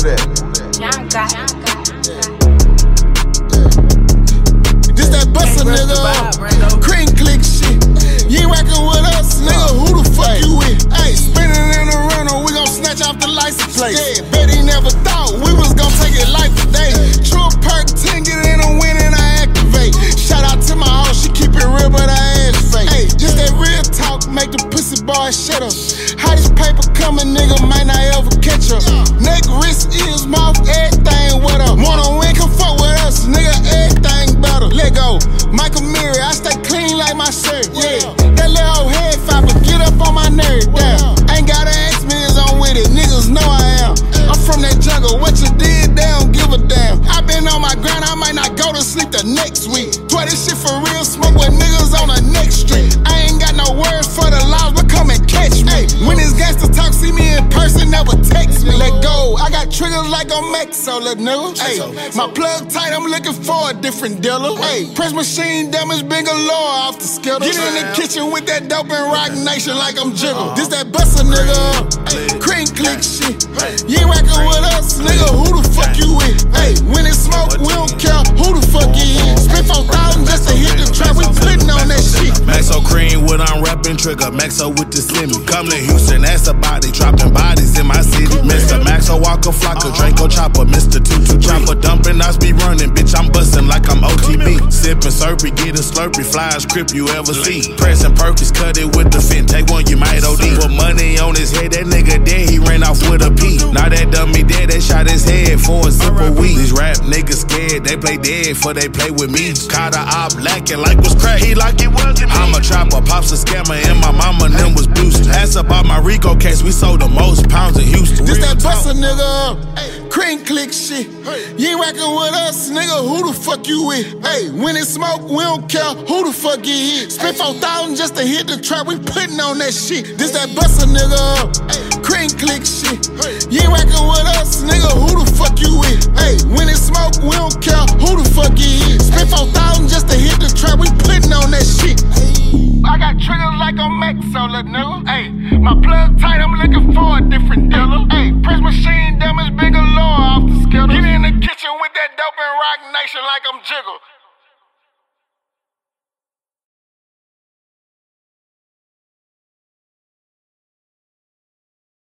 that? Young guy. This that bustin' nigga, cream click shit. You ain't rockin' with us, nigga, who the fuck you with? Ayy, spinning in the rental, we gon' snatch off the license plate. Yeah, bet he never thought we was gon' take it life today. True perk 10, get in a win and I activate. Shout out to my hoe, she keep it real but her ass fake. Ayy, just that real talk, make the pussy boy shut up. Hottest paper coming, nigga, might not ever catch up. Neck, wrist, ears, mouth, everything, what up? Wanna win, come fuck with us, nigga, everything better. Let go, Michael Murray, I stay clean like my shirt, yeah. That little head fiber, get up on my nerve, damn. Ain't gotta ask me is I'm with it, niggas know I am. I'm from that jungle, what you did, they don't give a damn. I been on my grind, I might not go to sleep the next week. Try this shit for real, smoke with niggas on the next street. I ain't got no words for the laws, but come and catch me. When it's gangsta talk, see me in person, never text me. Let go, I got triggers like on Maxo, little nigga. Ay, my plug tight, I'm looking for a different dealer. Ay, press machine damage, big galore off the skittle. Get in the kitchen with that dope and rock nation like I'm jiggle. This that bustin' nigga, cream click shit. You ain't rockin' with us, nigga, who the fuck you with? Ay, when it smoke, we don't care who the fuck you is. Spend 4,000 just to hit the trap, we puttin' on that shit. Maxo cream, what I'm rapping, trigger. Maxo with the semi. Come to Houston, that's about it. Dropping bodies in my city. Mr. Maxo Walker Flocker, Draco Chopper, Mr. Tutu Chopper. Dumping, I be running, bitch, I'm bustin' like I'm OTB. Sippin' Slurpee, getting Slurpee, flyest crip you ever see. Pressing Perkins, cut it with the fin. Take one, you might OD. Put money on his head, that nigga dead, he ran off with a P. Now that dummy dead, they shot his head for a sip of weed. These rap niggas scared, they play dead for they play with me. Caught a op lacking like was crack, he like it wasn't me. I'm a trapper, pops a scammer, and my mama and them was boosted. Ask about my Rico case, we sold the most pounds in Houston. This that bustin' nigga, cream click shit. You ain't rockin' with us, nigga, who the fuck you with? Hey, when it smoke, we don't care who the fuck you hit. Spend 4,000 just to hit the trap, we puttin' on that shit. This that bustin' nigga, cream click shit. You ain't rockin' with us, nigga, who the fuck you with? Hey, when it smoke, we don't care who the fuck you hit. Spend 4,000 just to hit the trap, we puttin' on that shit. I got triggers like on Maxo, little nigga. Ay, my plug tight, I'm looking for a different dealer. Ay, press machine damage, big galore off the skittle. Get in the kitchen with that dope and rock nation like I'm jiggle.